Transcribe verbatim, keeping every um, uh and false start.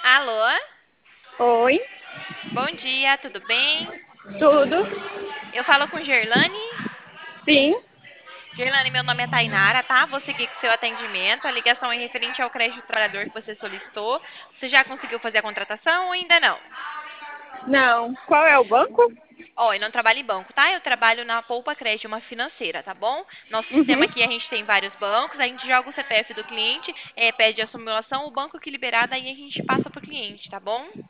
Alô? Oi, Bom dia, tudo bem? tudo? Eu falo com Gerlane. Sim, Gerlane, meu nome é Tainara, tá? Vou seguir com o seu atendimento. A ligação é referente ao crédito do trabalhador que você solicitou. Você já conseguiu fazer a contratação ou ainda não? não. Qual é o banco? Ó, eu não trabalho em banco, tá? Eu trabalho na Poupa Crédito, uma financeira, tá bom? Nosso sistema Uhum. aqui, a gente tem vários bancos, a gente joga o C P F do cliente, eh, pede a simulação, o banco que liberar, daí a gente passa pro cliente, tá bom?